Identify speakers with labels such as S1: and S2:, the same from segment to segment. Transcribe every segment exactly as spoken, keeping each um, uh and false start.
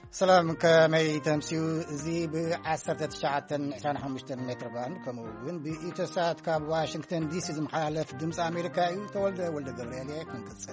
S1: سلام كمي تمسيو زي بعسرة تشعة عشرين خمسة متر بان كموجود بإتصالات كاب واشنطن دي سي زمحالف دمس أمريكا تولد ولد جبريليا كنقصن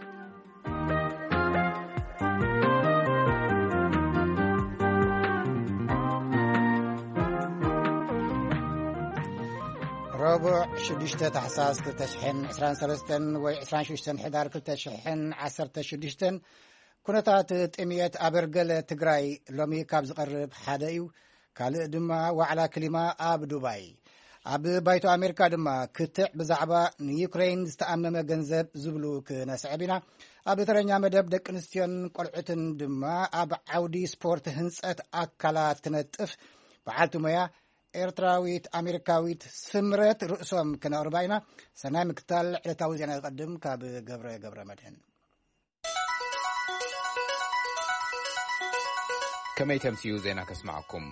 S1: ربع شديشة تحساس كتشحن عشرين سلستن وعشرين شوشتن حدار كتشحن عسرة شديشتن كنتات تأمية أبرقل تقراي لومي كابز قرب حدايو كالي دما وعلى كلمة أب دبي أب بايتو أمريكا دما كتع بزعبا نيوكرين استأمم جنزب زبلو كنسعبنا أب ترنيا مدب دك نستيون قلعتن دما أب عودي سبورت هنسات أكالات تنتف بعالتو ميا إرتراويت أمريكاويت سمرت رؤسهم كنا أربعين سنة مكتال عدتاوزي أنا أقدم كاب قبر قبر مدهن
S2: كما يتمسيو زينا كسمعكم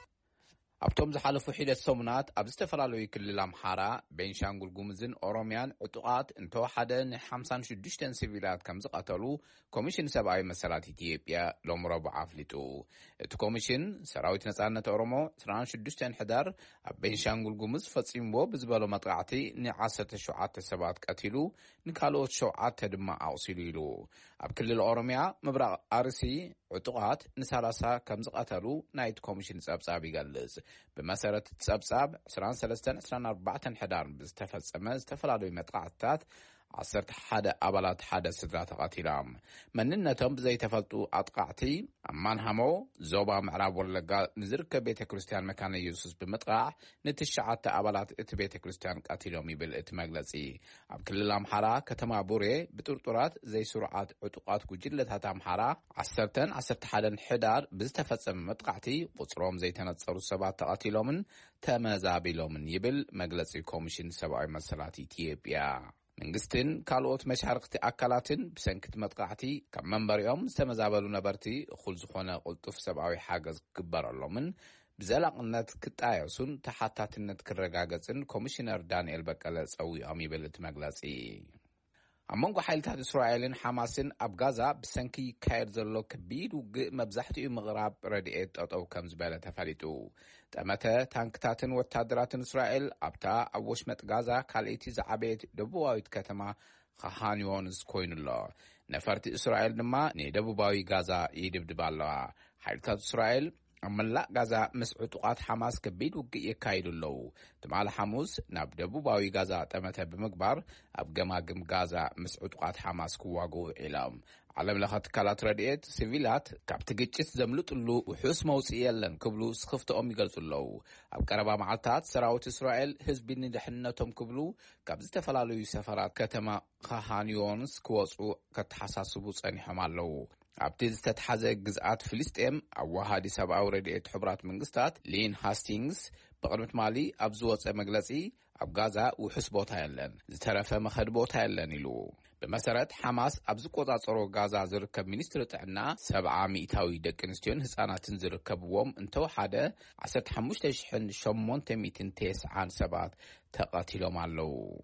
S2: أبتم زحالفو حيدة سومنات أبستفرالو يكلل أمحارا بين شانقل قومزن أوروميان عطوقات انتو حدا حمسان شدشتن سيفيلات كمز قتلو كوميشن سبعي مسالات إثيوبيا لومرابو عافلتو اتو كوميشن سراويت نسالنا أورومو سران شدشتن حدار بين شانقل قومز فتسيمبو بزبالو مطقعتي نعاسة شوعات سبات قتلو نكالوت شوعات تدما أوصيليلو أبكلل أوروميا مبرق أرسي عطوقات نسالاسا كمز قتلو نايت كوميشن سبسابي قلز بمسارة تسابساب عشرين سلستن عشرين أربعة حدار بستفصم استفرادو مطقعتات عصرت حدا أبلات حدا سدرات قتيلام مننتهم بزي تفلتو أطقعتي أمان همو زوبا معراب ولقا نزرك بيت كريستيان مكان يوسوس بمطقع نتشعات أبلات ات بيت كريستيان قتيلومي بالات مجلسي عبكل الأمحارة كتما بوري بطرطرات زي سرعات عطوقات كجلة هتا أمحارة عصرتن عصرت حدا حدار بستفصم مطقعتي قصروم زي تنتصروا السبات قتيلومن تمازابيلومن يبل مجلسي كوميشن سبعي مسالات إثيوبيا منجستن كالوت مشاركتي أكلاتن بسنكت مطقعتي كم منبريهم سمزابلو نبرتي خل زخونة قلتف سبعوي حاجز كبر اللومن بزلقنات كتايوسون تحتاتنت كرقاقزن كوميشنر دانيال بكالس أوي أمي بلت مجلسي أمونغو حيلتات إسرائيلين حماسين أب غازا بسنكي كاير زلو كبير وقق مبزحتي مغراب رديئت أو كم زبالة تفاليتو تأمتا تانكتاتن واتادراتن إسرائيل أبتا أوش مت غازا كاليتي زعبيت دبواويت كتما خخانيونز كوين الله نفرت إسرائيل نما ني دبواوي غازا يدبدب الله حيلتات إسرائيل أملا غازا مسعوطقات حماس كبيد وقق يكايدو اللو تمال حموس ناب دبواوي غازا تأمتا بمقبار أب جماجم غازا مسعوطقات حماس كواغو إعلام علم لخط كالات رديت سيفيلات كابتجيتش زملط اللو وحوس موسيالن كبلو سخفتهم يقلصوا اللو أب كربا معلتات سراوت إسرائيل حزبين دحنتهم كبلو كابز تفلالو سفرات كتما خهانيونس كوصو كتحساسبو صنيحهم اللو أبتز تتحزق جزءات فلسطين أو هادي سبعة رديت حبرات منقستات لين هاستينغز بقرمت مالي أبزوات مجلسي أب غازا وحسبوتها يلن زترفة مخدبوتها يلن يلو بمسارة حماس أبزو قوضاصرو غازا زركب منستر تعنا سبعة مئتاوي دكنستيون هساناتن زركبوهم انتو حدا عسرت حموش تشحن شمون تميتن تسعان سبات تقاتلهم علو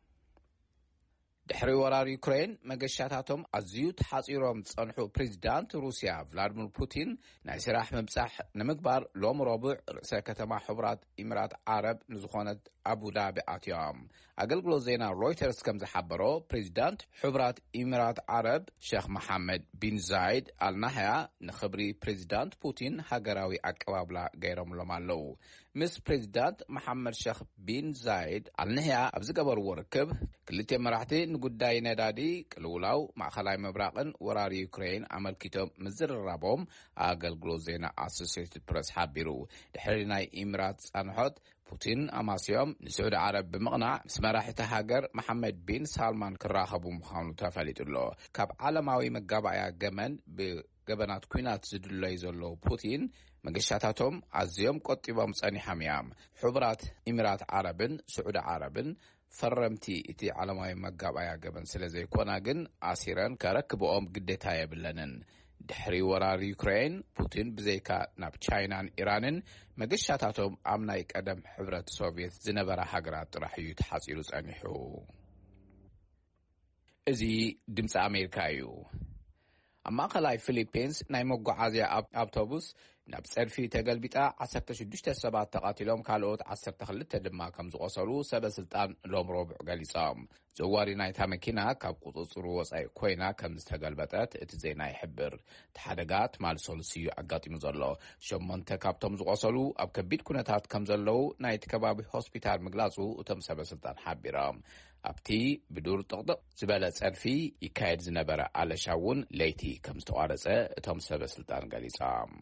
S2: دحري ورار يوكرين مقشاتاتهم أزيو تحاصيرهم تصنحو بريزيدانت روسيا فلاديمير بوتين ناي سراح مبساح نمكبار لوم رابع رئيسة كتما حبرات إمارات عرب نزخونة أبو دابي آتيام أقلقلو زينا رويترز كم زحبرو بريزيدانت حبرات إمارات عرب شيخ محمد بن زايد النهاية نخبري بريزيدانت بوتين هاقراوي أكوابلا غيرهم لمالو مس بريزيدانت محمد شيخ بن زايد النهاية أبزقبر وركب كلتي مراحتي نقوداي ندادي كلولاو مع خلاي مبراقن ورار يوكرين عمل كتاب مزر الرابوم أقلقلو زينا أسوسيتد بريس حابيرو دحريناي إمارات أنحط بوتين أماسيوم نسعود عرب بمقنع سمراحة هاجر محمد بن سالمان كراخبو مخانو تفاليت الله كاب عالماوي مقابعيا جمن بجبنات كوينات زدلو يزولو بوتين مقشاتاتهم عزيوم قطيبهم صاني حميام حبرات إمارات عربن سعود عربن فرمتي إتي عالماوي مقابعيا جبن سلزي كوناغن عسيران كاركبوهم قدتايا بلنن دحري ورار يوكرين بوتين بزيكا ناب تشاينان إيرانن مقشاتاتهم عمنايك أدم حبرة سوفيت زنبرا حقرات راح يتحصيلو صانيحو ازي دمس أمريكايو أما خلاي فيليبينز نايمو قعازيا أوتوبوس ናብ ፀርፊ ተገልቢጣ ዓሰርተ ሽዱሽተ ሰባት ተቃቲሎም ካልኦት ዓሰርተ ክልተ ድማ ከም ዝቆሰሉ ሰበስልጣን ሎም ረቡዕ ገሊጾም ዘዋሪ ናይታ መኪና ካብ ቁጥጥር ወጻኢ ኮይና ከም ዝተገልበጠት እቲ ዜና ይሕብር ተሓደጋ ትማል ሶሉስዩ ኣጋጢሙ ዘሎ ሸሞንተ ካብቶም ዝቆሰሉ ኣብ ከቢድ ኩነታት ከም ዘለው ናይቲ ከባቢ ሆስፒታል ምግላጹ እቶም ሰበስልጣን ሓቢሮም ኣብቲ ብዱር ጥቕጥቕ ዝበለ ፀርፊ ይካየድ ዝነበረ ኣለሻውን ለይቲ ከም ዝተቋረጸ እቶም ሰበስልጣን ገሊጾም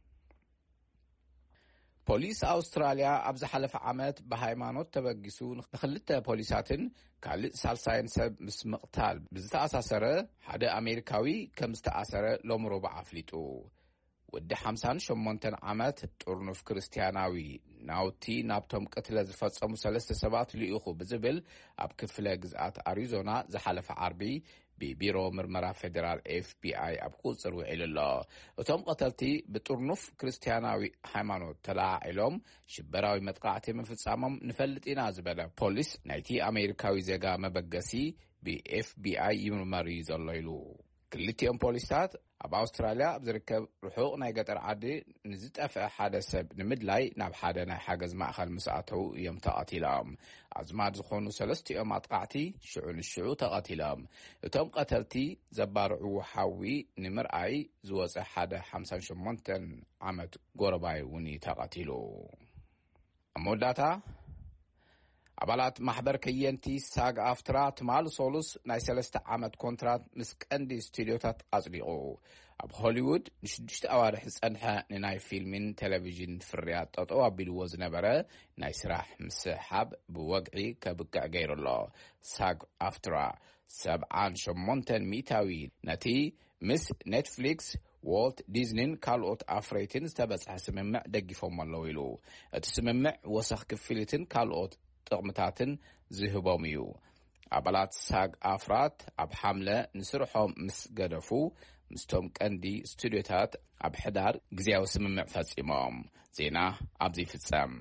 S2: ፖሊስ አውስትራሊያ ኣብ ዝሓለፈ ዓመት ብሃይማኖት ተበጊሱ ንኽልተ ፖሊሳትን ካልእ ሳልሳይን ሰብ ምስ ምቕታል ብዝተኣሳሰረ ሓደ ኣሜሪካዊ ከም ዝተኣሰረ ሎም ረቡዕ ኣፍሊጡ ወዲ ሓምሳን ሸሞንተ ዓመት ጥርኑፍ ክርስቲያናዊ ናውቲ ናብቶም ቅትለ ዝፈጸሙ ሰለስተ ሰባት ልኢኹ ብዝብል ኣብ ክፍለ ግዝኣት ኣሪዞና ዝሓለፈ ዓርቢ ብቢሮ ምርመራ ፌደራል ኤፍ ቢ አይ ኣብ ቁጽር ውዒሉ ኣሎ እቶም ቀተልቲ ብጥርኑፍ ክርስቲያናዊ ሃይማኖት ተላዒሎም ሽበራዊ መጥቃዕቲ ምፍጻሞም ንፈልጥ ኢና ዝበለ ፖሊስ ናይቲ ኣሜሪካዊ ዜጋ መበገሲ ብኤፍ ቢ አይ ይምርመር ዘሎ ኢሉ ክልቲኦም ፖሊሳት ኣብ ኣውስትራልያ ኣብ ዝርከብ ርሑቕ ናይ ገጠር ዓዲ ንዝጠፍአ ሓደ ሰብ ንምድላይ ናብ ሓደ ናይ ሓገዝ ማእኸል ምስኣተው እዮም ተቐቲሎም ኣዝማድ ዝኾኑ ሰለስቲኦም ኣጥቃዕቲ ሽዑ ንሽዑ ተቐቲሎም እቶም ቀተልቲ ዘባርዑ ሓዊ ንምርኣይ ዝወፀ ሓደ ሓምሳን ሸሞንተ ዓመት ጎረባይ እውን ተቐቲሉ ኣመወዳእታ ኣባላት ማሕበር ከየንቲ ሳግ ኣፍትራ ትማል ሶሉስ ናይ ሰለስተ ዓመት ኮንትራት ምስ ቀንዲ ስቱድዮታት ኣጽዲቑ ኣብ ሆሊውድ ንሽዱሽተ ኣዋርሒ ዝጸንሐ ንናይ ፊልምን ቴሌቪዥን ፍርያት ጠጠው ኣቢልዎ ዝነበረ ናይ ስራሕ ምስሓብ ብወግዒ ከብቅዕ ገይሩሎ ሳግ ኣፍትራ ሰብዓን ሸሞንተን ሚእታዊ ነቲ ምስ ኔትፍሊክስ ዋልት ዲዝኒን ካልኦት ኣፍሬትን ዝተበጽሐ ስምምዕ ደጊፎም ኣለዉ ኢሉ እቲ ስምምዕ ወሰኽ ክፍሊትን ካልኦት ጥቕምታትን ዝህቦም እዩ ኣባላት ሳግ ኣፍራት ኣብ ሓምለ ንስርሖም ምስ ገደፉ ምስቶም ቀንዲ ስቱድዮታት ኣብ ሕዳር ግዝያዊ ስምምዕ ፈጺሞም ዜና ኣብዚ ይፍጸም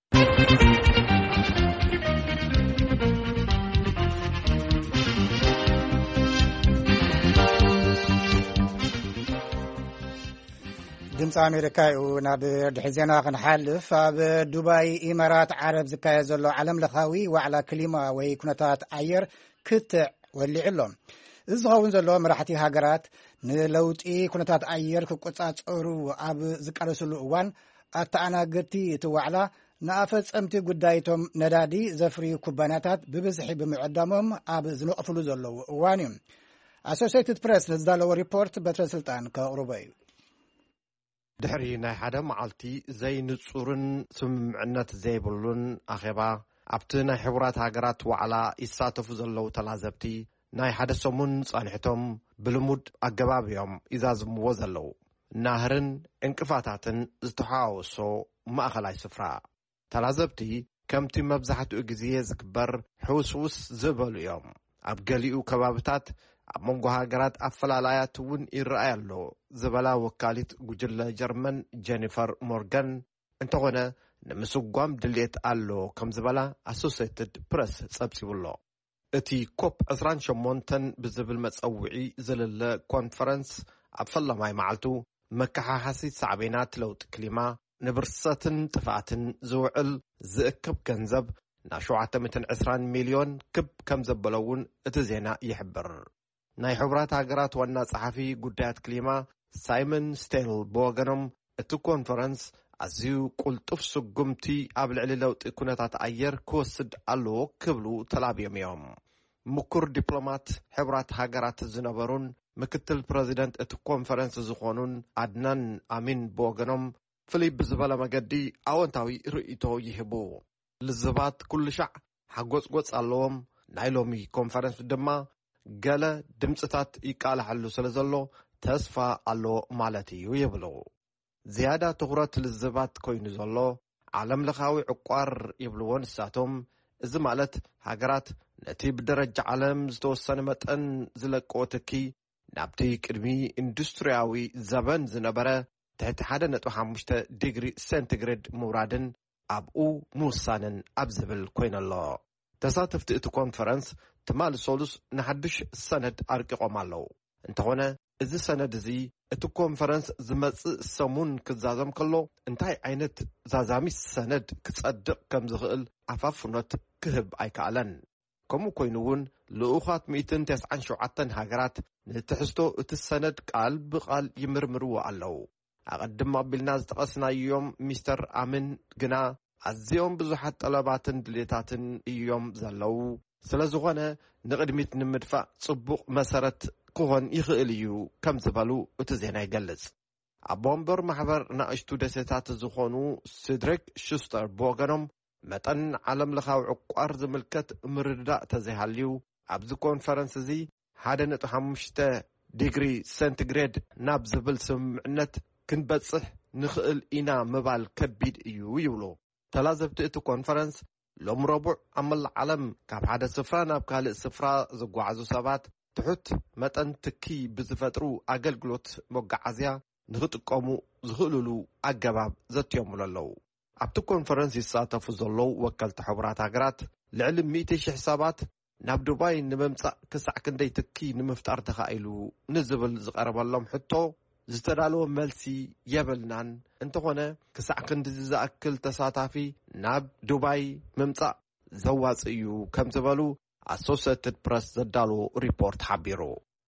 S1: ድምፂ ኣሜሪካ እዩ ናብ ድሕሪ ዜና ክንሓልፍ ኣብ ዱባይ ኢማራት ዓረብ ዝካየድ ዘሎ ዓለም ለኻዊ ዋዕላ ክሊማ ወይ ኩነታት ኣየር ክትዕ ወሊዑ ኣሎ እዚ ዝኸውን ዘሎ መራሕቲ ሃገራት ንለውጢ ኩነታት ኣየር ክቆጻጸሩ ኣብ ዝቃለሰሉ እዋን ኣተኣናገድቲ እቲ ዋዕላ ንኣፈጸምቲ ጉዳይቶም ነዳዲ ዘፍርዩ ኩባንያታት ብብዝሒ ብምዕዳሞም ኣብ ዝነቕፍሉ ዘለዉ እዋን እዩ ኣሶሲየትድ ፕሬስ ንዝዳለዎ ሪፖርት በትረ ስልጣን ከቕርቦ እዩ
S3: ድሕሪ ናይ ሓደ መዓልቲ ዘይንጹርን ስምምዕነት ዘይብሉን ኣኼባ ኣብቲ ናይ ሕቡራት ሃገራት ዋዕላ ይሳተፉ ዘለዉ ተላዘብቲ ናይ ሓደ ሰሙን ጸኒሕቶም ብልሙድ ኣገባብ እዮም ይዛዝምዎ ዘለዉ ናህርን ዕንቅፋታትን ዝተሓዋወሶ ማእኸላይ ስፍራ ተላዘብቲ ከምቲ መብዛሕትኡ ግዜ ዝግበር ሕውስውስ ዝበሉ እዮም ኣብ ገሊኡ ከባብታት ኣብ መንጎ ሃገራት ኣፈላላያት እውን ይረኣይ ኣሎ ዝበላ ወካሊት ጉጅለ ጀርመን ጄኒፈር ሞርጋን እንተኾነ ንምስጓም ድሌት ኣሎ ከም ዝበላ ኣሶሲየትድ ፕሬስ ጸብጺቡሎ እቲ ኮፕ عشرين وثمانية ብዝብል መጸውዒ ዝልለ ኮንፈረንስ ኣብ ፈላማይ መዓልቱ መከሓሓሲት ሳዕቤናት ለውጢ ክሊማ ንብርሰትን ጥፋትን ዝውዕል ዝእክብ ገንዘብ ናብ ሸውዓተ ሚእትን ዕስራን ሚልዮን ክብ ከም ዘበለውን እቲ ዜና ይሕብር ናይ ሕቡራት ሃገራት ዋና ጸሓፊ ጉዳያት ክሊማ ሳይመን ስቴል ብወገኖም እቲ ኮንፈረንስ ኣዝዩ ቁልጡፍ ስጉምቲ ኣብ ልዕሊ ለውጢ ኩነታት ኣየር ክወስድ ኣለዎ ክብሉ ተላብዮም እዮም ምኩር ዲፕሎማት ሕቡራት ሃገራት ዝነበሩን ምክትል ፕሬዚደንት እቲ ኮንፈረንስ ዝኾኑን ኣድናን ኣሚን ብወገኖም ፍልይ ብዝበለ መገዲ ኣወንታዊ ርእይቶ ይህቡ ልዝባት ኩሉ ሻዕ ሓጎጽጎጽ ኣለዎም ናይ ሎሚ ኮንፈረንስ ድማ ገለ ድምፅታት ይቃላሕሉ ስለ ዘሎ ተስፋ ኣሎ ማለት እዩ ይብሉ ዝያዳ ትኹረት ልዝባት ኮይኑ ዘሎ ዓለም ለኻዊ ዕቋር ይብልዎ ንሳቶም እዚ ማለት ሃገራት ነቲ ብደረጃ ዓለም ዝተወሰነ መጠን ዝለቅኦ ትኪ ናብቲ ቅድሚ ኢንዱስትርያዊ ዘበን ዝነበረ ትሕቲ ሓደ ነጥቢ ሓሙሽተ ዲግሪ ሴንቲግሬድ ምውራድን ኣብኡ ምውሳንን ኣብ ዝብል ኮይነሎ ተሳተፍቲ እቲ ኮንፈረንስ ትማል ሶሉስ ንሓድሽ ሰነድ ኣርቂቖም ኣለዉ እንተኾነ እዚ ሰነድ እዚ እቲ ኮንፈረንስ ዝመጽእ ሰሙን ክዛዘም ከሎ እንታይ ዓይነት ዛዛሚ ሰነድ ክጸድቕ ከም ዝኽእል ኣፋፍኖት ክህብ ኣይከኣለን። ከምኡ ኮይኑ እውን ልኡኻት መቶ ተስዓን ሸውዓተ ሃገራት ንትሕዝቶ እቲ ሰነድ ቃል ብቓል ይምርምርዎ ኣለዉ። ኣቐድም ኣቢልና ዝጠቐስናዮም ሚስተር ኣምን ግና ኣዝዮም ብዙሓት ጠለባትን ድሌታትን እዮም ዘለዉ። ስለ ዝኾነ ንቕድሚት ንምድፋእ ጽቡቕ መሰረት ክኾን ይኽእል እዩ ከም ዝበሉ እቲ ዜና ይገልጽ። ኣብ ቦምበር ማሕበር ንኣሽቱ ደሴታት ዝኾኑ ሲድሪክ ሹስተር ብወገኖም መጠን ዓለም ለኻዊ ዕቋር ዝምልከት ምርድዳእ ተዘይሃልዩ ኣብዚ ኮንፈረንስ እዚ ሓደ ነጥቢ ሓሙሽተ ዲግሪ ሴንቲግሬድ ናብ ዝብል ስምምዕነት ክንበጽሕ ንኽእል ኢና ምባል ከቢድ እዩ ይብሉ። ተላዘብቲ እቲ ኮንፈረንስ ሎም ረቡዕ ኣብ መላእ ዓለም ካብ ሓደ ስፍራ ናብ ካልእ ስፍራ ዝጓዓዙ ሰባት ትሑት መጠን ትኪ ብዝፈጥሩ ኣገልግሎት መጓዓዝያ ንኽጥቀሙ ዝኽእልሉ ኣገባብ ዘትየምሉ ኣለዉ። ኣብቲ ኮንፈረንስ ይሳተፉ ዘለዉ ወከልቲ ሕቡራት ሃገራት ልዕሊ ሚእቲ ሽሕ ሰባት ናብ ዱባይ ንምምጻእ ክሳዕ ክንደይ ትኪ ንምፍጣር ተኻኢሉ ንዝብል ዝቐረበሎም ሕቶ ዝተዳለወ መልሲ የብልናን እንተኾነ ክሳዕ ክንዲ ዝኣክል ተሳታፊ ናብ ዱባይ ምምጻእ ዘዋጽእ እዩ ከም ዝበሉ ኣሶሲየትድ ፕረስ ዘዳለዎ ሪፖርት ሓቢሩ።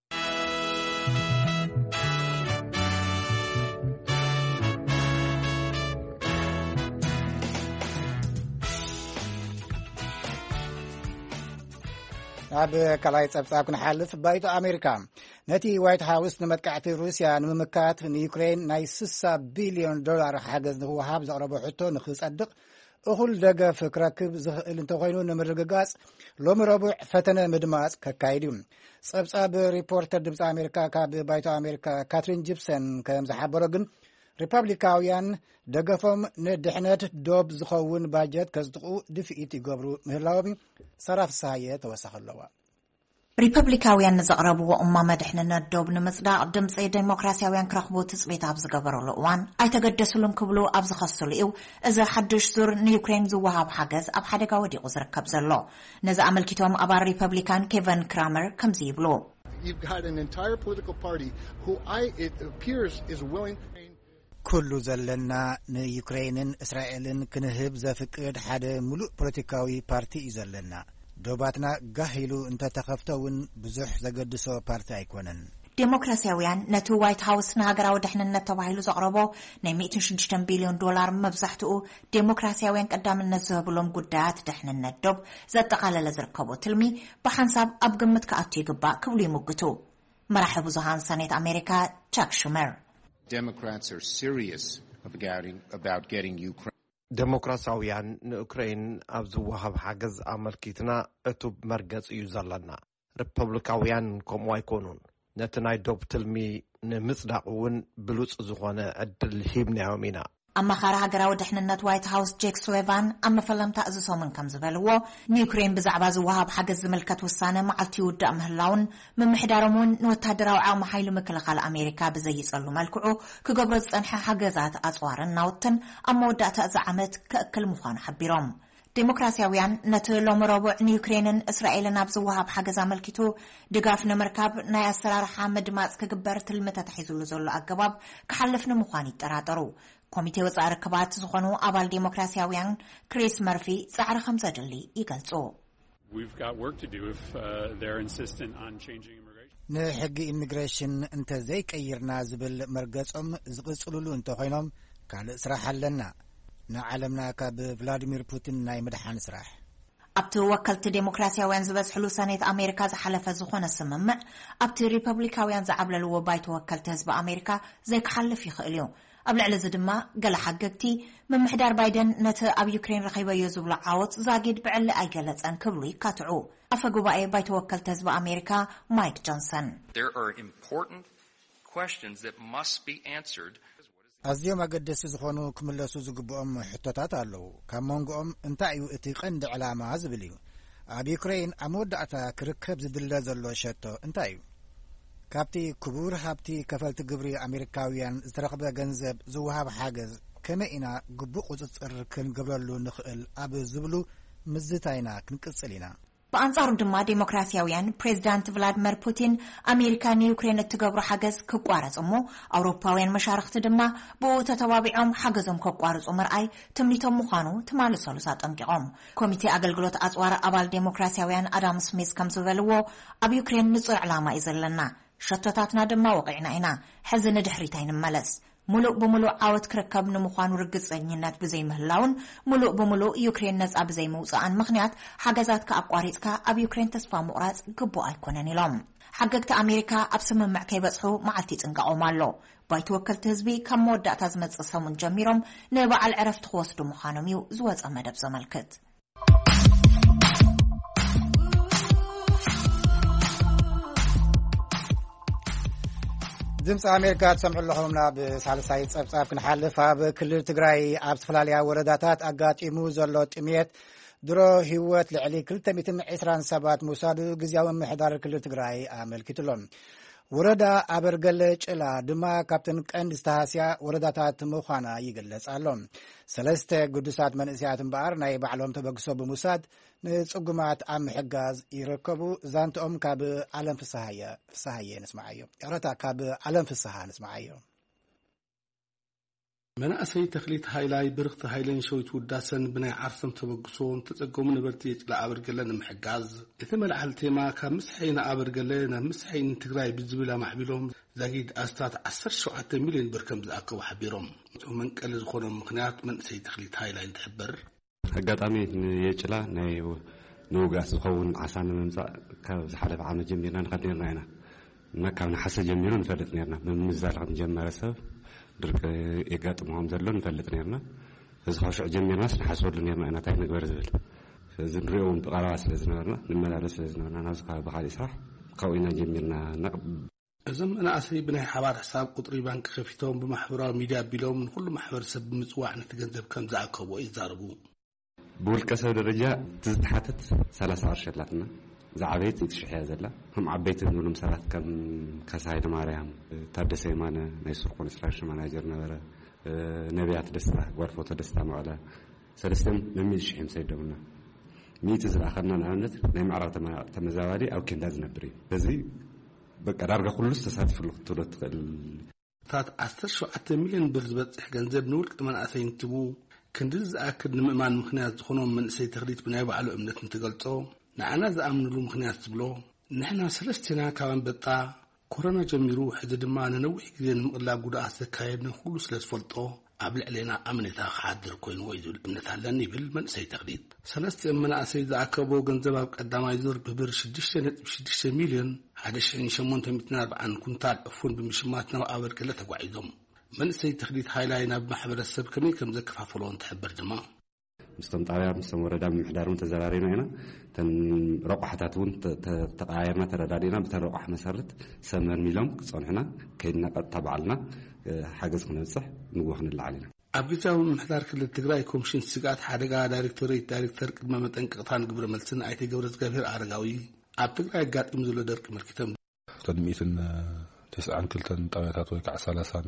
S1: ኣብ ካልኣይ ጸብጻብ ክንሓልፍ ባይቶ ኣሜሪካ ነቲ ዋይት ሃውስ ንመጥቃዕቲ ሩስያ ንምምካት ንዩክሬን ናይ ስሳ ቢልዮን ዶላር ሓገዝ ንኽወሃብ ዘቕረቦ ሕቶ ንኽጸድቕ እኹል ደገፍ ክረክብ ዝኽእል እንተኾይኑ ንምርግጋጽ ሎሚ ረቡዕ ፈተነ ምድማጽ ከካይድ እዩ። ጸብጻብ ሪፖርተር ድምፂ ኣሜሪካ ካብ ባይቶ ኣሜሪካ ካትሪን ጂፕሰን ከም ዝሓበሮ ግን ሪፐብሊካውያን ደገፎም ንድሕነት ዶብ ዝኸውን ባጀት ከጽድቁ ድፍኢት ይገብሩ ምህላዎም ሰራፍ ሳየ ተወሳኺ ኣለዋ።
S4: ሪፐብሊካውያን ንዘቕረብዎ እማመ ድሕንነት ዶብ ንምጽዳቕ ድምፂ ዴሞክራስያውያን ክረኽቡ ትጽቢት ኣብ ዝገበረሉ እዋን ኣይተገደሱሉን ክብሉ ኣብ ዝኸስሉ እዩ እዚ ሓድሽ ዙር ንዩክሬን ዝወሃብ ሓገዝ ኣብ ሓደጋ ወዲቑ ዝርከብ ዘሎ። ነዚ ኣመልኪቶም ኣባል ሪፐብሊካን ኬቨን ክራመር ከምዚ ይብሉ።
S1: ኩሉ ዘለና ንዩክሬንን እስራኤልን ክንህብ ዘፍቅድ ሓደ ሙሉእ ፖለቲካዊ ፓርቲ እዩ ዘለና። ዶባትና ጋሂሉ እንተተኸፍተውን ብዙሕ ዘገድሶ ፓርቲ ኣይኮነን።
S4: ዴሞክራስያውያን ነቲ ዋይት ሃውስ ንሃገራዊ ድሕንነት ተባሂሉ ዘቕረቦ ናይ ሚእቲ ሽዱሽተ ቢልዮን ዶላር መብዛሕትኡ ዴሞክራስያውያን ቀዳምነት ዝህብሎም ጉዳያት ድሕንነት ዶብ ዘጠቓለለ ዝርከቦ ትልሚ ብሓንሳብ ኣብ ግምት ክኣቱ ይግባእ ክብሉ ይምግቱ። መራሒ ብዙሃን ሰኔት ኣሜሪካ ቻክ ሹመር
S5: Democrats are serious about getting Ukraine.
S3: ዴሞክራሲያውያን ንዩክሬን ኣብ ዝወሃብ ሓገዝ ኣመልኪትና እቱብ መርገጽ እዩ ዘለና። ሪፐብሊካውያን ከምኡ ኣይኮኑን። ነቲ ናይ ዶብ ትልሚ ንምጽዳቕ እውን ብሉጽ ዝኾነ ዕድል ሂብናዮም ኢና።
S4: ኣመኻሪ ሃገራዊ ድሕንነት ዋይት ሃውስ ጄክ ሱሊቫን ኣብ መፈለምታ እዚ ሰሙን ከም ዝበልዎ ንዩክሬን ብዛዕባ ዝወሃብ ሓገዝ ዝምልከት ውሳነ መዓልቲ ይውዳእ ምህላውን ምምሕዳሮም እውን ንወታደራዊ ዓቕሚ ሓይሊ ምክልኻል ኣሜሪካ ብዘይጸሉ መልክዑ ክገብሮ ዝጸንሐ ሓገዛት ኣጽዋርን ናውትን ኣብ መወዳእታ እዚ ዓመት ከእክል ምዃኑ ሓቢሮም። ዴሞክራስያውያን ነቲ ሎሚ ረቡዕ ንዩክሬንን እስራኤልን ኣብ ዝወሃብ ሓገዝ ኣመልኪቱ ድጋፍ ንምርካብ ናይ ኣሰራርሓ ምድማጽ ክግበር ትልሚ ተታሒዙሉ ዘሎ ኣገባብ ክሓልፍ ንምዃኑ ይጠራጠሩ። ኮሚቴ ወጻኢ ርክባት ዝኾኑ ኣባል ዴሞክራስያውያን ክሪስ መርፊ ጻዕሪ ከም ዘድሊ ይገልጹ።
S1: ንሕጊ ኢሚግሬሽን እንተዘይቀይርና ዝብል መርገጾም ዝቕጽልሉ እንተኾይኖም ካልእ ስራሕ ኣለና። ንዓለምና ካብ ቭላዲሚር ፑቲን ናይ ምድሓን ስራሕ
S4: ኣብቲ ወከልቲ ዴሞክራስያውያን ዝበዝሕሉ ሰኔት ኣሜሪካ ዝሓለፈ ዝኾነ ስምምዕ ኣብቲ ሪፐብሊካውያን ዝዓብለልዎ ባይቶ ወከልቲ ህዝቢ ኣሜሪካ ዘይክሓልፍ ይኽእል እዩ። ኣብ ልዕሊ እዚ ድማ ገለ ሓገግቲ ምምሕዳር ባይደን ነቲ ኣብ ዩክሬን ረኺበዮ ዝብሎ ዓወት ዛጊድ ብዕሊ ኣይገለጸን ክብሉ ይካትዑ። ኣፈ ጉባኤ ባይቶ ወከልቲ ህዝቢ ኣሜሪካ ማይክ ጆንሰን
S1: ኣዝዮም ኣገደሲ ዝኾኑ ክምለሱ ዝግብኦም ሕቶታት ኣለዉ። ካብ መንጎኦም እንታይ እዩ እቲ ቀንዲ ዕላማ ዝብል እዩ። ኣብ ዩክሬን ኣብ መወዳእታ ክርከብ ዝድለ ዘሎ ሸቶ እንታይ እዩ? ካብቲ ክቡር ሃብቲ ከፈልቲ ግብሪ ኣሜሪካውያን ዝተረኽበ ገንዘብ ዝወሃብ ሓገዝ ከመይ ኢና ግቡእ ቁፅፅር ክንገብረሉ ንኽእል ኣብ ዝብሉ ምዝታይና ክንቅጽል ኢና።
S4: በአንጻሩ ድማ ዴሞክራሲያውያን ፕሬዝዳንት ቭላድሚር ፑቲን አሜሪካ ንዩክሬን እትገብሩ ሓገዝ ክቋረጽሞ አውሮፓውያን መሻርክቲ ድማ ብኡ ተተባቢዖም ሓገዞም ክቋርጹ ምርኣይ ትምኒቶም ምዃኑ ትማልሰሉ ሳጠንቂቖም ኮሚቴ አገልግሎት አጽዋር አባል ዴሞክራሲያውያን አዳም ስሚዝ ከም ዝበልዎ ኣብ ዩክሬን ንጹር ዕላማ እዩ ዘለና ሸቶታትና ድማ ወቂዕና ኢና ሕዚ ንድሕሪት ኣይንመለስ ሙሉእ ብሙሉእ ዓወት ክርከብ ንምዃኑ ርግጸኝነት ብዘይ ምህላውን ሙሉእ ብሙሉእ ዩክሬን ነጻ ብዘይ ምውጻእን ምኽንያት ሓገዛት ከኣቋሪጽካ ኣብ ዩክሬን ተስፋ ምቑራጽ ግቡእ ኣይኮነን ኢሎም ሓገግቲ ኣሜሪካ ኣብ ስምምዕ ከይበጽሑ መዓልቲ ይጽንቀቖም ኣሎ ባይቲ ወከልቲ ህዝቢ ካብ መወዳእታ ዝመጽእ ሰሙን ጀሚሮም ንበዓል ዕረፍቲ ክወስዱ ምዃኖም እዩ ዝወፀ መደብ ዘመልክት
S1: ድምፂ ኣሜሪካ ትሰምዑ ኣለኹም ናብ ሳልሳይ ፀብጻብ ክንሓልፍ ኣብ ክልል ትግራይ ኣብ ዝተፈላለያ ወረዳታት ኣጋጢሙ ዘሎ ጥምየት ድሮ ህይወት ልዕሊ ክልተ ሚእቲ ዒስራን ሰባት ምውሳዱ ግዝያዊ ምምሕዳር ክልል ትግራይ ኣመልኪቱሎም ወረዳ ኣበርገለ ጭላ ድማ ካብተን ቀንዲ ዝተሃስያ ወረዳታት ምዃና ይግለጽ ኣሎ ሰለስተ ቅዱሳት መንእስያት እምበኣር ናይ ባዕሎም ተበግሶ ብምውሳድ ንጽጉማት ኣብ ምሕጋዝ ይርከቡ ዛንትኦም ካብ ዓለም ፍስሓየ ፍስሓየ ንስማዓዮ ዕረታ ካብ ዓለም ፍስሓ ንስማዓዮ
S6: منأسي تخليت هايلاي برغت هايلين شويت وداسن بناي عرسم تبقسون تتقوم نبرتي يجلا أبرقلنا محقاز إثمال حالتيما كمسحينا أبرقلنا مسحين تقراي بزبلا محبيلهم زايد أستاذ عشر شعات مليون بركم زاكو وحبيرهم ومن قال زخونهم مقنعات منأسي تخليت هايلاي تحبر
S7: أقاطامي يجلا نايو نوغاس زخون عسان ممزا كزحالف عام جميرنا نقدرنا هنا ما كان حسن جميرنا نفلتنا من مزارع نجمع رسف درك يقاط مهم زلون نفلت نيرنا إذا خشوا جميعنا نحسود نيرنا أنا تاي نقبر زبل فزنريهم بقراص لزنورنا نملارس لزنورنا ناس قال بحالي صح قوينا جميعنا نقب
S6: أزم أنا أسري بناي حوار حساب قطري بنك خفيتهم بمحبرة ميديا بيلوم من كل محبر سب مزوع نتجنب كم زعكوا ويزاربوا
S7: بقول كسر الرجاء تزحتت ثلاثة عشر لاتنا زعبيت يتشحيا زلا هم عبيت إنه مسارات كم كسايد ماريهم تابدسي معنا نيسرقون إسرائيل معنا جرنا ولا نبيات دستا غرفة دستا معلا سلسلم نميز شحيم سيدنا ميت زرع آخرنا نعمت نيم عرض تمزاوالي أو كنداز نبري بزي بقرار كل استسات في الخطورات
S6: تات أستشو حتى مليون برزبط إحجان نقول كمان أثين تبو كندز أكد نمأمان مخنيات خنوم من سي تغريت بنايب على أمنة نتقلتو نعنا زأمن له مخنيات تبلو نحنا سلستنا كمان بطا كورونا جميرو حد دمانا نوح كذين مقلا قودا أسكايدنا خلو سلس فلطو قبل علينا أمنتا خادر كوين ويزو الأمنتا لاني بالمن سي تغريت سلست أمنا أسيد أكبو جنزباب قدام يزور ببر شدشتين شدشتين مليون هذا شيء شمون تمتنا عن كنتال أفون بمشماتنا وآور كلا تقوعيدهم من سي تغريت هايلاينا بمحبر السب كمين كم زكف عفلون تحبر جماعة
S7: مستمتعين مستمر دام محدارون تزارينا هنا تن رقع حتاتون تقايرنا تردادينا بترقع مسرت سمر ميلهم صنعنا كيدنا قد تبعلنا حاجز خنا صح نقوخن اللي علينا
S6: أبجاو محدار كل التجراي كومشين سجات حرقة دايركتوري دايركتور ما متنقطعن قبل ملسنا أيتي جورز جابير أرجعوي أبتجراي قاعد يمزل درك مركتهم
S8: تدميتن تسعة كلتن طويلات ويكع ثلاثة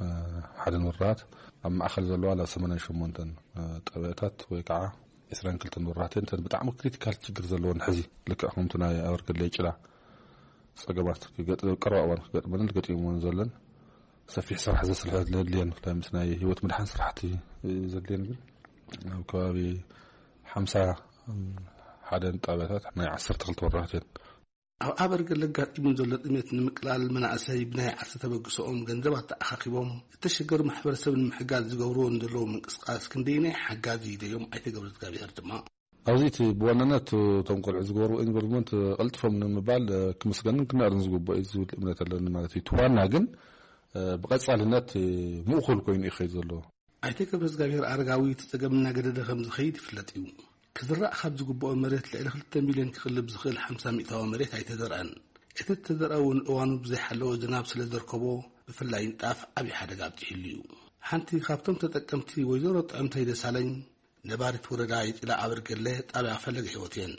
S8: حدا مرات أما أخذ زلوا على ثمانية شمونتن طويلات ويكع إسرائيل كلتن مراتين تد بتعمل كريتيكال تجر زلوا نحزي لك أخمتنا أورك اللي يجلا صقبات قد قرأ وان قد من قد يمون زلن سفيح صراحة زي سلحات لين لا مثلا هيوت من حن صراحتي زلين وكابي حمسة حدا طويلات ما يعسر تغلط مراتين
S6: أو أبرق اللقاء ابن زلت إميت نمقلال من أساي بناي عسى تبقسوهم جنزبات أخاقبهم تشجر محبر سبن محقاز زقورون دلو من قسقاس كنديني حقاز يديهم أيتي قبرت قابي هردما
S8: أوزيتي بوانانات تنقل عزقور وإنقلمونت ألتفهم من المبال كمسقنن كنا أرنزقوا بإزو الإمنات اللي مالتي توانا قن بقصة لنات مؤخل كوين إخيز الله
S6: أيتي قبرت قابي أرقاوي تتقبلنا قدد خمز خيد فلاتيو كذرة خبز جبوا مريت لإله خلتا مليون كخلب زخيل حمسة مئة مريت هيتدرأن يتتدرأون أوانو بزي حلو جناب سلدر كبو بفلاين تاف أبي حدا قابتي حليو حانتي خابتم تتكمتي ويزورة طعمتي دسالين نبارت وردايت إلى عبر قلت أبي أفلق حيوتين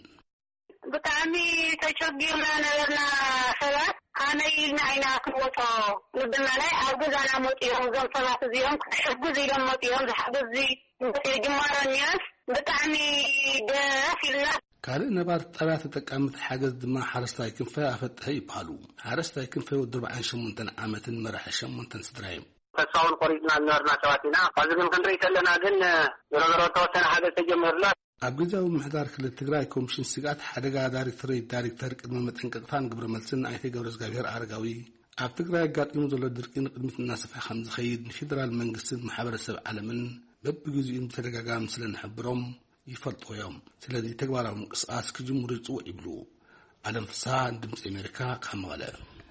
S9: بطعمي تشجيرنا نورنا سبات أنا يجنا عينا كوطا ودنا لاي أوجز أنا موتيهم زم صلاة زيهم كتحجز إلهم موتيهم زحجز زي جمارة الناس بطعمي دافلنا
S6: ካልእ ነባር ጣብያ ተጠቃሚት ሓገዝ ድማ ሓረስታይ ክንፈ ኣፈጥሐ ይባሃሉ ሓረስታይ ክንፈ ወዲ ኣርባዕን ሸሞንተን ዓመትን መራሒ ሸሞንተን ስድራዮም
S10: ተሳውን ቆሪጥና ነርና ሰባቲና ኣብዚ ግን ክንርኢ ከለና ግን ገረገሮ ተወሰነ ሓገዝ ተጀመርላ
S6: ኣብ ጊዜያዊ ምሕዳር ክልል ትግራይ ኮሚሽን ስጋት ሓደጋ ዳይሬክተር ዳይሬክተር ቅድመ መጠንቀቅታን ግብረ መልስን ኣይተ ገብረዝጋብሔር ኣረጋዊ ኣብ ትግራይ ኣጋጢሙ ዘሎ ድርቂ ንቅድሚት እናሰፍሐ ከም ዝኸይድ ንፌደራል መንግስትን ማሕበረሰብ ዓለምን በብግዚኡን ተደጋጋሚ ስለንሕብሮም ይፈልጡ እዮም ስለዚ ተግባራዊ ምንቅስቃስ ክጅምሩ ይፅውዕ ይብሉ ኣለም ፍስሓ ድምፂ ኣሜሪካ ካብ መቐለ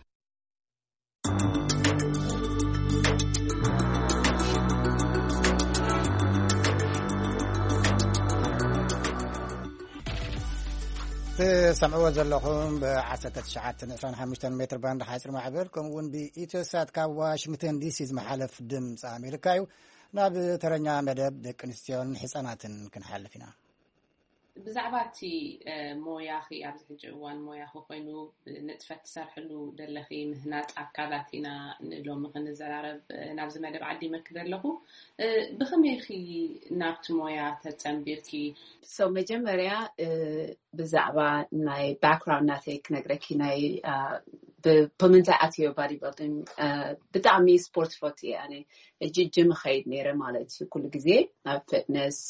S1: سمعوا ዘለኹም ب190 عشرين خمسة متر باند حاصل ማዕበር ከምኡውን ብኢትዮሳት ካብ ዋሽንግተን ዲሲ ዝመሓለፍ ድምፂ ኣሜሪካ እዩ ናብ ተረኛ መደብ ደቂ ኣንስትዮን ህፃናትን ክንሓልፍ ኢና
S11: ብዛዕባ እቲ ሞያኺ ኣብዚ ሕጂ እዋን ሞያኺ ኮይኑ ንጥፈት ትሰርሕሉ ደለኺ ምህናፅ ኣካላት ኢና ንሎም ክንዘራረብ ናብዚ መደብ ዓዲመክ ዘለኹ ብኸመይ ኺ ናብቲ ሞያ ተፀምቢርኪ
S12: so መጀመርያ ብዛዕባ ናይ ባክግራውንድ ናተይ ክነግረኪ ናይ ብፖመንታ ኣትዮ ባዲ ቢልዲንግ ብጣዕሚ ስፖርት ፎቲ ኣነ እጂ ጅም ኸይድ ነይረ ማለት እዩ ኩሉ ግዜ ኣብ ፊትነስ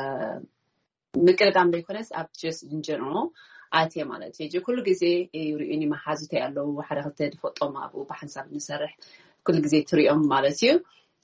S12: ምቅረዳም ዘይኮነስ ኣብ just in general ኣትየ ማለት እዩ ኩሉ ግዜ ይሪኡኒ ማሓዙት ያለው ሓደ ክልተ ድፈጦም ኣብኡ ብሓንሳብ ንሰርሕ ኩሉ ግዜ ትሪኦም ማለት እዩ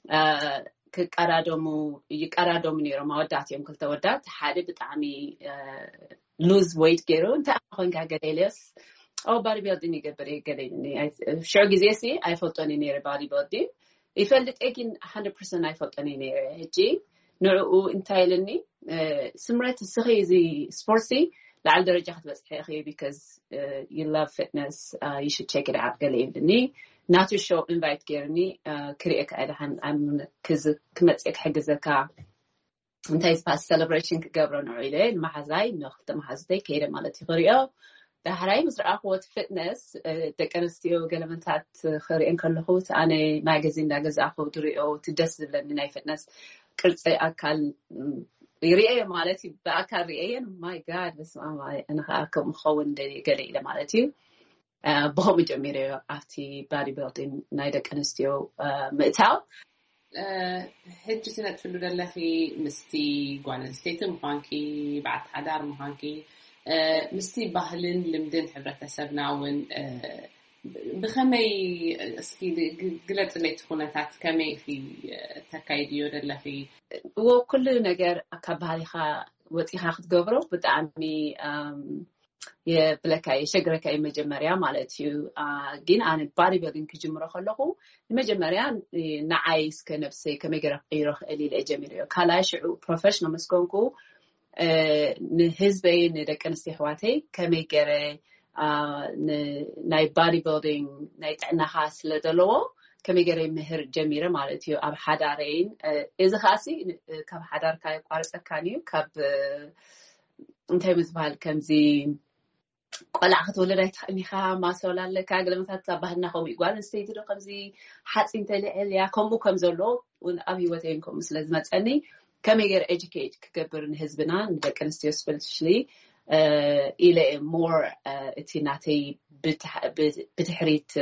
S12: ክቀራደሙ ይቀራደሙ ነይሮም ኣወዳት እዮም ክልተ ወዳት ሓደ ብጣዕሚ lose weight ገይሩ እንታይ ኮንካ ገሌለስ او body building ይገብር ይገለኒ ሽዑ ግዜ ሲ ኣይፈልጦኒ ነይረ body building ይፈልጥ እግን one hundred percent ኣይፈልጦኒ ነይረ እጂ ንዕኡ እንታይ ለኒ ስምረት ስኺ እዚ ስፖርሲ لعل درجة ክትበጽሕ እኺ because uh, you love fitness uh, you should check it out ገለኒ not to show invite ገርኒ ክሪኤክ ኣድሃን I'm ክዝ ክመጽክ ሕግዘካ እንታይ ስፓስ celebration ክገብሮ ነው ኢለ ማሓዛይ ንኽተ ማሓዝተይ ከይደ ማለት ይኽሪኦ ዳሕራይ ምስራኣኽወት ፊትነስ ደቀንስትዮ ገለመንታት ክሪኤን ከለኹ ኣነ ማጋዚን ዳገዛኹ ድሪኦ ትደስ ዝብለኒ ናይ ፊትነስ ቅርጺ ኣካል ይሪኤ ማለት በኣካል ሪኤን ማይ ጋድ በስማማ ኣነ ከኣከም ኸውን ገለ ኢለ ማለት እዩ ብኸም ጀሚረ ኣፍቲ ባዲ ቢልዲንግ ናይ ደቀንስትዮ ምእታው ሕጂ ትነጥፍሉ ዘለኺ ምስቲ ጓል ኣንስተይቲ ምዃንኪ በዓልቲ ሓዳር ምዃንኪ ምስቲ ባህልን ልምድን ሕብረተሰብና እውን ብኸመይ እስኪ ግለጽለይ ኩነታት ከመይ ኺ ተካይድዮ ዘለኺ ወኩሉ ነገር ካብ ባህሊኻ ወፂኻ ክትገብሮ ብጣዕሚ የብለካይ የሸግረካይ መጀመርያ ማለት እዩ ግን ኣነ ባዲ ቢልዲንግ ክጅምሮ ከለኹ መጀመርያ ንዓይ እስከ ነፍሰይ ከመይ ገይረ ቀይሮ ክእል ኢለ ጀሚረ ካልኣይ ሽዑ ፕሮፌሽናል መስኮንኩ ንህዝበይ ንደቂ ኣንስትዮ ኣሕዋተይ ከመይ ገይረ ናይ ባዲ ቢልዲንግ ናይ ጥዕናኻ ስለ ዘለዎ ከመይ ገይረ ምህር ጀሚረ ማለት እዩ ኣብ ሓዳረይን እዚ ኸኣሲ ካብ ሓዳርካ ይቋርፀካን እዩ ካብ እንታይ ምዝባል ከምዚ ቆልዓ ክትወለድ ኣይትኽእኒኻ ማሰል ኣለካ ገለመታት ኣብ ባህልና ከምኡ ጓል ኣንስተይቲ ዶ ከምዚ ሓፂን ተልዕል ያ ከምኡ ከም ዘሎ ኣብ ሂወተይን ከምኡ ስለ ዝመፀኒ ከመይ ገይረ ኤጁኬት ክገብር ንህዝብና ንደቂ ኣንስትዮ ስፔሻሊ ኢለ ሞር እቲ ናተይ ብድሕሪት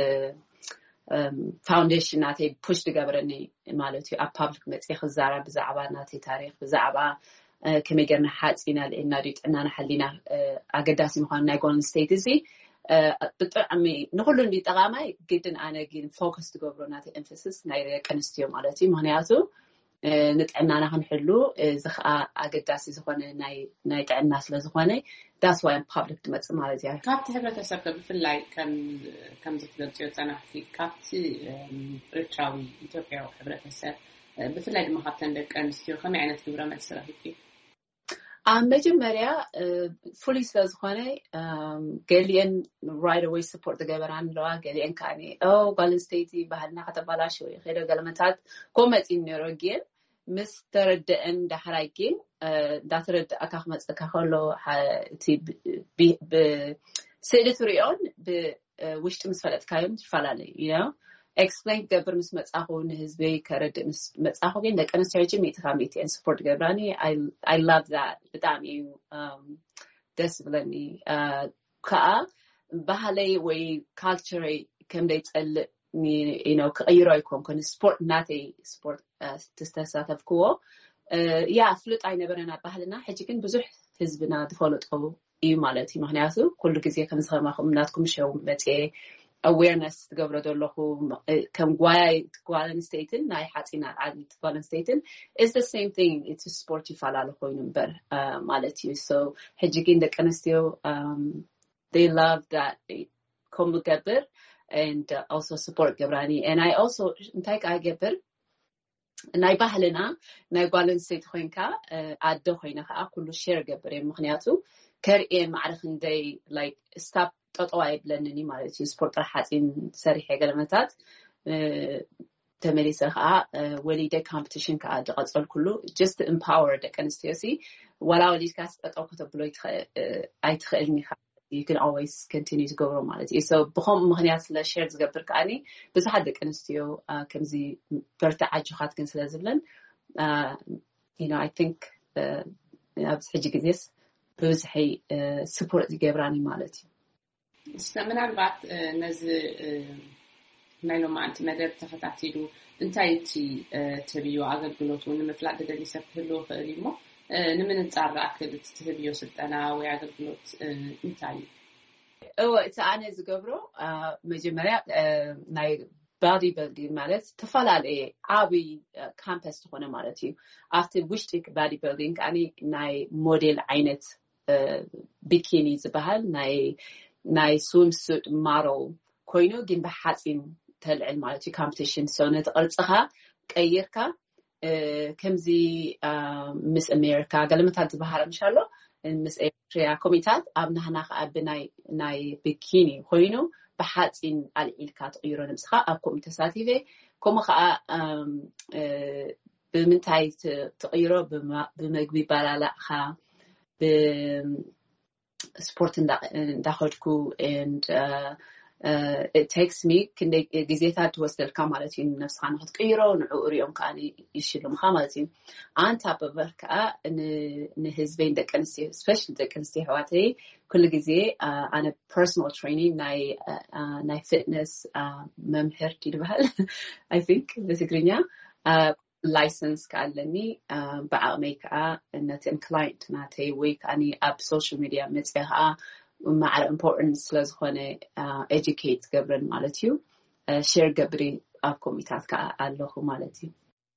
S12: ፋውንዴሽን ናተይ ፑሽ ትገብረኒ ማለት እዩ ኣብ ፓብሊክ መፅእ ክዛረብ ብዛዕባ ናተይ ታሪክ ብዛዕባ ከመይ ገርና ሓፂና ልዕልና ድዩ ጥዕናና ሓሊና ኣገዳሲ ምዃኑ ናይ ጓል ኣንስተይቲ እዚ ብጣዕሚ ንኩሉ እንዲጠቃማይ ግድን ኣነ ግን ፎከስ ትገብሮ ናተይ ኤምፋሲስ ናይ ደቂ ኣንስትዮ ማለት እዩ ምክንያቱ ንጥዕናና ክንሕሉ እዚ ከዓ ኣገዳሲ ዝኾነ ናይ ናይ ጥዕና ስለ ዝኾነ that's why I'm public ትመጽእ ማለት እዩ ካብቲ ሕብረተሰብ ብፍላይ ከም ከም ዝፍለጥዮ ጸናሕቲ ካብቲ ኤርትራዊ ኢትዮጵያዊ ሕብረተሰብ ብፍላይ ድማ ካብተን ደቂ ኣንስትዮ ከመይ ዓይነት ግብረ መልሲ ረኺብኪ ኣብ መጀመርያ ፉሊ ስለ ዝኾነ ገሊአን right away support ዝገበራን ኣለዋ ገሊአን ከዓኒ ኦ ጓል ኣንስተይቲ ባህልና ከተበላሽው ይኽእለ ገለመታት ኮመፂን ነይሮ ግን ምስ ተረድአን ዳሕራይ ግን እንዳተረድአካ ክመፅእካ ከሎ እቲ ብስእሊ ትሪኦን ብውሽጢ ምስ ፈለጥካዮም ትፈላለዩ you know explain ገበር ምስ መጻኹ ንህዝበይ ከረድእ ምስ መጻኹ ግን ደቂ ኣንስትዮ ሚእቲ ካብ ሚእቲ ሰፖርት ገብራኒ I I love that ብጣዕሚ ደስ ብለኒ ከዓ ባህለይ ወይ ካልቸር ከም ደይጸልእ you know ከይሮ ይኮን ኮን ስፖርት ናቴ ስፖርት ተስተሳተፍኩዎ ያ ፍሉጥ አይነበረና ባህልና ሕጂ ግን ብዙሕ ህዝብና ተፈልጦ እዩ ማለት እዩ ምክንያቱ ኩሉ ግዜ ከም ዝኸማኹም ናትኩም ሸው መጽ awareness ትገብሮ ዘለኹ ከም ጓይ ጓልን ስቴትን ናይ ሓጺና ዓዲት ጓልን ስቴትን is the same thing it's a sport ይፋላል ኮይኑ ነበር ማለት እዩ so ሕጂ ግን ደቀንስትዮ um they love that come together and uh, also support Gabrani and I also take I Gaber ናይ ባህልና ናይ ጓልን ስቴት ኮይንካ ኣዶ ኮይና ከዓ ኩሉ ሼር ገበረ ምክንያቱ ከርኤ ማዕረፍ እንደይ like stop ጠጠዋ ይብለንኒ ማለት እዩ ስፖርት ሓጺን ሰሪሕ ገለመታት ተመሪሰ ከዓ ወሊደ ኮምፒቲሽን ከዓ ደቀጸል ኩሉ just to empower the constituency wala waliska ጠጠው ከተብሎ አይትኸልኒ you can always continue to go on ማለት እዩ so ብኹም ምክንያት ስለ ሼር ዝገብር ከኣኒ ብዙሓት ደቂ ኣንስትዮ ከምዚ በርታዓጅኻት ግን ስለ ዝብለን you know I think ኣብ ሕጂ ግዜስ ብዙሕ support ዝገብራኒ ማለት እዩ
S11: ምናልባት ነዚ ናይ ሎማንት መደብ ተኸታቲሉ እንታይ እቲ ትብዩ ኣገልግሎቱ ንምፍላጥ ደሊ ሰፍህሉ ኽእል እሞ ንምን ጻራክል ትህብዮ ስልጠና ወይ አገልግሎት እንታይ
S12: ኦ እታአነ ዝገብሮ መጀመሪያ ናይ body building ማለት ተፈላለየ ዓቢ ካምፓስ ሆነ ማለት እዩ after which body building አኒ ናይ ሞዴል አይነት ቢኪኒ ዝበሃል ናይ ናይ swimsuit model ኮይኑ ግን በሓጺን ተልዕል ማለት እዩ competition so ነተቀርጽኻ ቀይርካ ከምዚ ምስ አሜሪካ ገለመታት ዝበሃል እንሻሎ ምስ ኤርትራ ኮሚታት ኣብ ናህና ኣብ ናይ ናይ ቢኪኒ ኮይኑ በሓጺን አልዒልካ ተቀይሮ ንስኻ ኣብ ኮሚቴ ሳቲቬ ኮሞ ከዓ ብምንታይ ተቀይሮ በመግቢ ባላላኻ በስፖርት እንዳኸድኩ and uh, uh it takes me can they gizeታት ወስደልካ ማለት እዩ ነፍስኻ ንኽትቀይሮ ንዑሪኦም ካኒ ይሽልምኻ ማለት እዩ on top of that ከዓ ንህዝበን ደቀንስትዮ especially ደቀንስትዮ ሕዋተይ ኩሉ ግዜ አነ personal training ናይ ናይ fitness መምህር ይድበሃል I think በትግርኛ license ካለኒ በዓቅመይ ከዓ ነተን client ናተይ ወይ ካኒ ኣብ social media መጽኻ ማዕረ importance ስለዝኾነ educate ገብረን ማለት እዩ share ገብሪ ኣብ ኮሚታት ከዓ ኣለኹ ማለት እዩ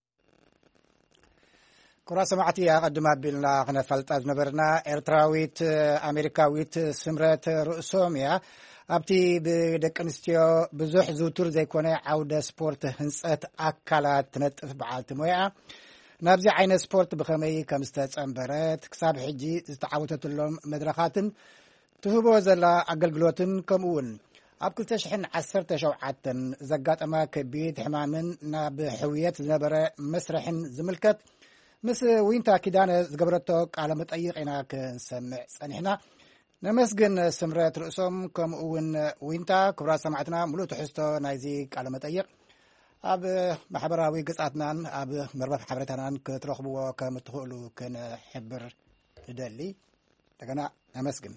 S1: ኩራ ሰማዕቲ ኣቀድማ ቢልና ክነፈልጣ ዝነበርና ኤርትራዊት ኣሜሪካዊት ስምረት ርእሶምያ ኣብቲ ብደቂ ኣንስትዮ ብዙሕ ዝውቱር ዘይኮነ ዓውደ ስፖርት ህንጸት ኣካላት ትነጥፍ በዓልቲ ሞያ ናብዚ ዓይነት ስፖርት ብኸመይ ከም ዝተጸንበረት ክሳብ ሕጂ ዝተዓወተትሎም መድረኻትን ትህቦ ዘላ አገልግሎትን ከምኡውን ኣብ ክልተ ሽሕን ዓሰርተ ሸውዓተ ዘጋጠማ ከቢድ ሕማምን ናብ ሕውየት ዝነበረ መስርሕን ዝምልከት ምስ ዊንታ ኪዳነ ዝገበረቶ ቃለ መጠይቅ ኢና ክንሰምዕ ጸኒሕና ነመስግን ስምረት ርእሶም ከምኡውን ዊንታ ክብራ ሰማዕትና ሙሉእ ትሕዝቶ ናይዚ ቃለ መጠይቅ ኣብ ማሕበራዊ ገጻትናን ኣብ መርበብ ሓበሬታናን ክትረኽብዎ ከም እትኽእሉ ክንሕብር ትደሊ እንደገና ነመስግን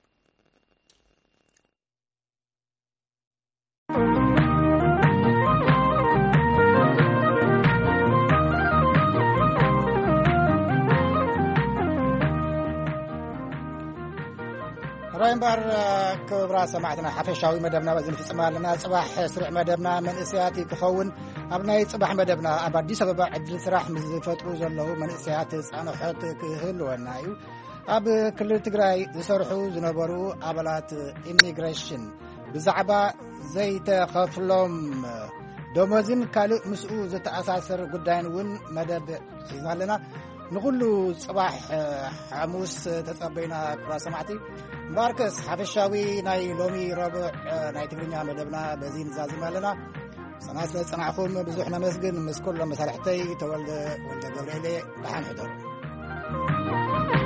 S1: راينبار كبرى سمعتنا حفشاوي مدبنا بزن في سمالنا صباح سريع مدبنا من اسياتي كخون ابناي صباح مدبنا ابادي سبب عدل سراح مزفترو زلو من اسيات صانحت كهلونايو اب كل تግራይ ዝሰርሑ ዝነበሩ አባላት ኢሚግሬሽን ብዛዕባ ዘይተኸፍሎም ደሞዝን ካልእ ምስኡ ዝተኣሳሰር ጉዳይን ውን መደብ ሒዝናለና ንኩሉ ጽባሕ ሐሙስ ተጸበይና ክብራ ሰማዕቲ ማርከስ ሓፈሻዊ ናይ ሎሚ ረቡዕ ናይ ትግርኛ መደብና በዚ ንዛዝም ኣለና ሰናስለ ጽናዕኹም ብዙሕ ነመስግን ምስ ኩሎም መሳርሕተይ ተወልደ ወልደ ገብርኤል ደሓን ሕደሩ